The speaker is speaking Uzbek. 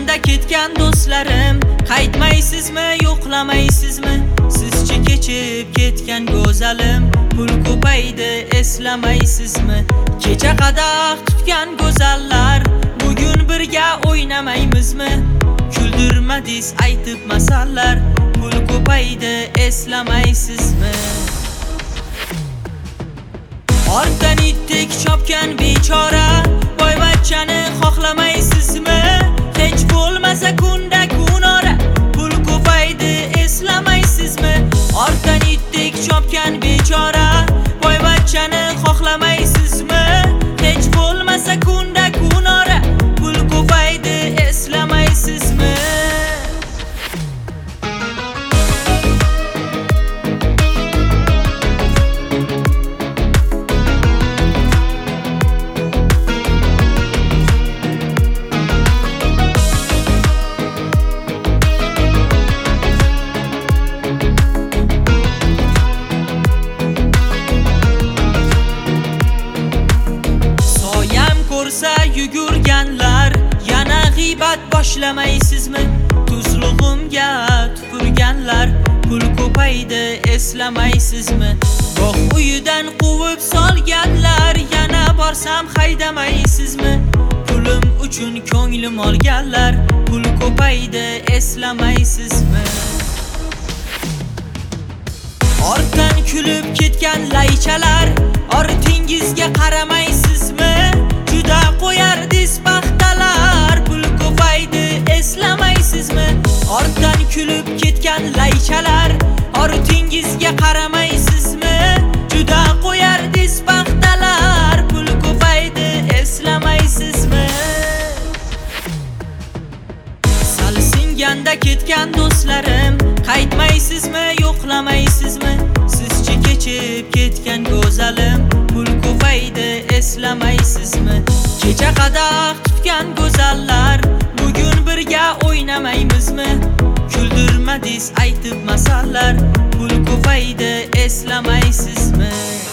Singanda ketgan do'stlarim, qaytmaysizmi, yo'qlamaysizmi? Sizchi kechib ketgan go'zalim, pul ko'paydi, eslamaysizmi? Kecha qadoq tutgan go'zallar, bugun birga o'ynamaymizmi? Kuldirmadingiz aytib masallar, pul ko'paydi, eslamaysizmi? Ortdan itdek chopgan bechora, boyvachchani xohlamaysizmi? Hech bo'lmasa kunda kunora, pul ko'paydi, eslamaysizmi? Ortdan itdek chopgan bechora, boyvachchani xohlamaysizmi? Hech bo'lmasa kunda kunora, pul ko'paydi, eslamaysizmi? Yugurganlar, yana g'iybat boshlamaysizmi? Tuzlug'imga tupurganlar, pul ko'paydi, eslamaysizmi? Bog' uyidan quvib solganlar, yana borsam haydamaysizmi? Pulim uchun ko'nglim olganlar, pul ko'paydi, eslamaysizmi? Ortdan kulib ketgan laychalar, ortingizga qaramaysizmi? Juda qo'yardingiz paxtalar, pul ko'paydi, eslamaysizmi? Ortdan kulib ketgan laychalar, ortingizga qaramaysizmi? Juda qo'yardingiz paxtalar, pul ko'paydi, eslamaysizmi? Sal singanda ketgan do'stlarim, qaytmaysizmi, yo'qlamaysizmi? Sizchi kechib ketgan go'zalim, pul ko'paydi, eslamaysizmi? Kecha qadoq tutgan go'zallar, bugun birga o'ynamaymizmi? Kuldirmadingiz aytib masallar, pul ko'paydi, eslamaysizmi?